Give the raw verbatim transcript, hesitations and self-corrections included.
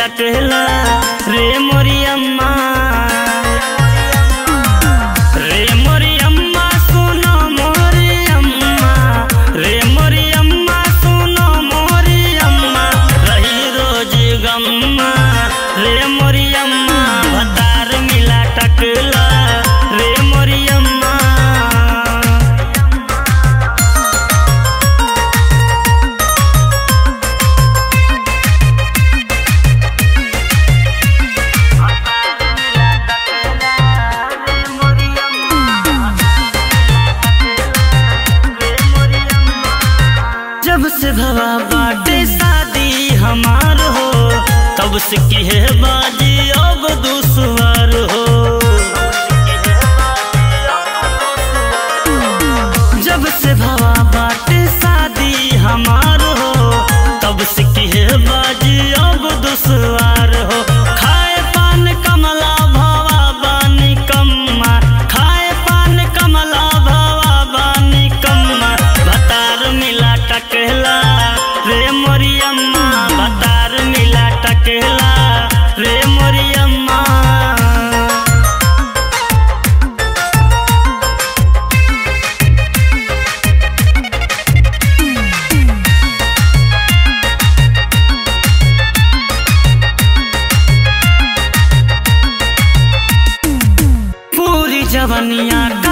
टकला रे मोरी अम्मा रे मोरी अम्मा सुनो मोरी अम्मा रे मोरी अम्मा सुनो मोरी अम्मा रही रोज गम्मा रे मोरी अम्मा भतार मिला टकला रे मोरी अम्मा जब से भवा बाटे शादी हमार हो तब से की है बाजी अब दुश्वार हो। जब से भवा बाटे शादी हमार हो तब से की है बाजी अब दुश्वार हो। खाए पान कमला भवा बानी कम्मा खाए पान कमला भवा बानी कम्मा भतार मिला टकला रे मोरी अम्मा भतार मिला टकला रे मोरी अम्मा पूरी जवनिया